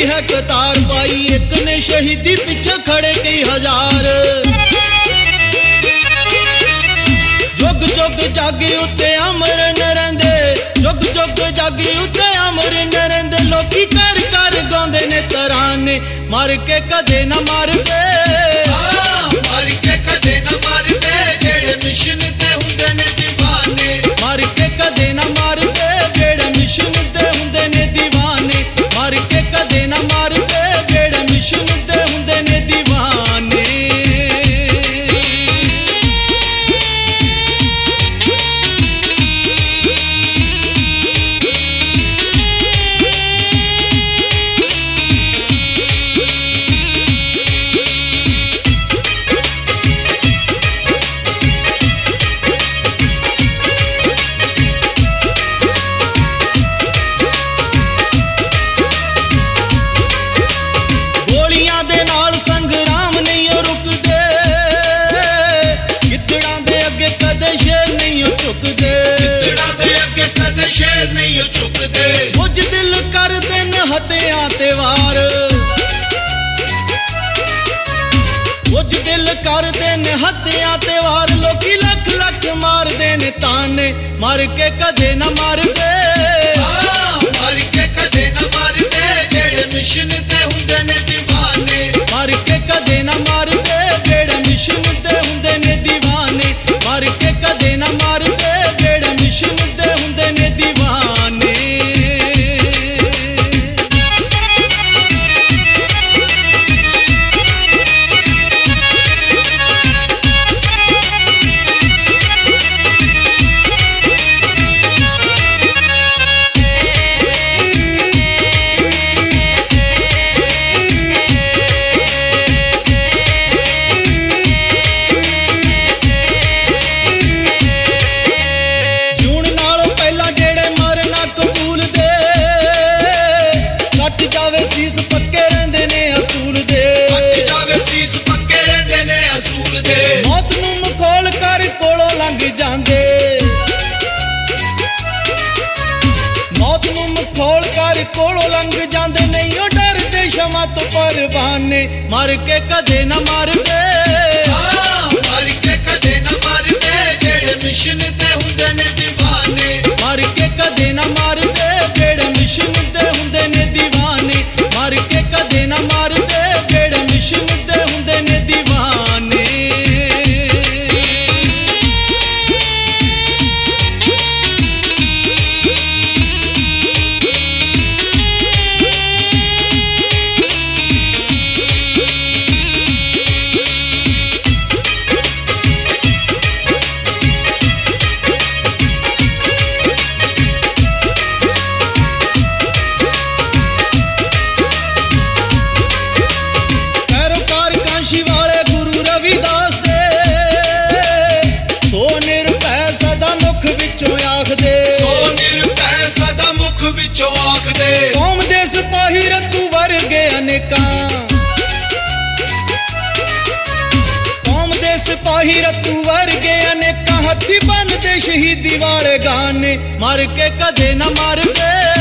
है कतार पाई, एक ने शहीदी पिछे खड़े कई हजार। जुग जुग जागी उत्ते अमर नरेंदे, जुग जुग जागी उत्ते अमर नरेंदे। लोकी कर कर गांदे ने तराने, मर के कदे न मरदे, मर के कदे न मरदे। जेड़े मिशन ते हुंदे ने दीवाने, मर के कदे न मरदे। जेड़े मिशन ते हुंदे ने दीवाने, मर के कदे न मरदे। जेड़े मिशन ते हुंदे ने दीवाने। शेर नहीं झुकदे, कुछ दिल कर दिन हत्या ते वार, कुछ दिल कर दिन हत्या ते वार। लोकी लख लख मार देने ताने, मर के कदे न मरदे, मर के कदे न मरदे। जेड़े मिशन ते हुंदे ने दीवाने, मर के कदे न मरदे। जेड़े मिशन ते हुंदे ने दीवाने, मर के कदे न मरदे। जेड़े मिशन ते हुंदे ने दीवाने। मौत नूं मखौल कर कोलों लंघ जांदे, मौत नूं मखौल कर कोलों लंघ जांदे। नहीं ओ डरदे क्षमा तो परवाने, मर के कदे न मरदे, मर के कदे न मरदे। जेड़े मिशन ते हुंदे ने दीवाने, मर के कदे न मरदे। जेड़े मिशन ते हुंदे ने दीवाने, मर के कदे न मरदे। जेड़े मिशन ते हुंदे ने दीवाने। कौम दे सिपाही रतू वर्गे अनेकां, कौम दे सिपाही रतू वर्गे अनेकां। हथी बनदे शहीदी वाले गाने, मर के कदे न मरदे।